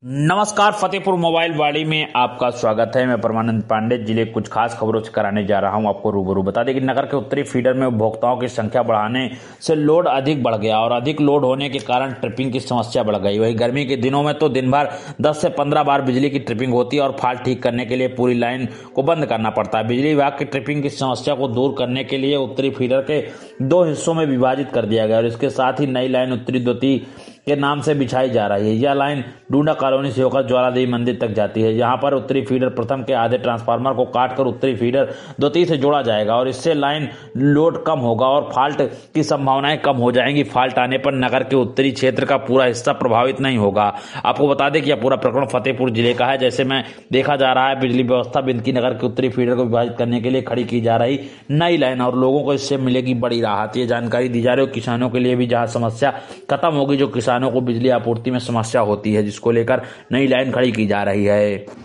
नमस्कार, फतेहपुर मोबाइल वाड़ी में आपका स्वागत है। मैं परमानंद पांडे जिले कुछ खास खबरों से कराने जा रहा हूं आपको रूबरू। बता दें कि नगर के उत्तरी फीडर में उपभोक्ताओं की संख्या बढ़ाने से लोड अधिक बढ़ गया और अधिक लोड होने के कारण ट्रिपिंग की समस्या बढ़ गई। वहीं गर्मी के दिनों में तो दिन भर 10 से 15 बार बिजली की ट्रिपिंग होती है और फॉल्ट ठीक करने के लिए पूरी लाइन को बंद करना पड़ता है। बिजली विभाग की ट्रिपिंग की समस्या को दूर करने के लिए उत्तरी फीडर के 2 हिस्सों में विभाजित कर दिया गया और इसके साथ ही नई लाइन उत्तरी द्वितीय के नाम से बिछाई जा रही है। यह लाइन डूडा कॉलोनी से होकर ज्वालादेवी मंदिर तक जाती है। यहाँ पर उत्तरी फीडर प्रथम के आधे ट्रांसफार्मर को काटकर उत्तरी फीडर द्वितीय से जोड़ा जाएगा और इससे लाइन लोड कम होगा और फॉल्ट की संभावनाएं कम हो जाएंगी। फॉल्ट आने पर नगर के उत्तरी क्षेत्र का पूरा हिस्सा प्रभावित नहीं होगा। आपको बता दें कि यह पूरा प्रकरण फतेहपुर जिले का है। जैसे में देखा जा रहा है, बिजली व्यवस्था बिंदकी नगर के उत्तरी फीडर को विभाजित करने के लिए खड़ी की जा रही नई लाइन और लोगों को इससे मिलेगी बड़ी राहत। ये जानकारी दी जा रही है किसानों के लिए भी, जहां समस्या खत्म होगी जो किसानों को बिजली आपूर्ति में समस्या होती है, जिसको लेकर नई लाइन खड़ी की जा रही है।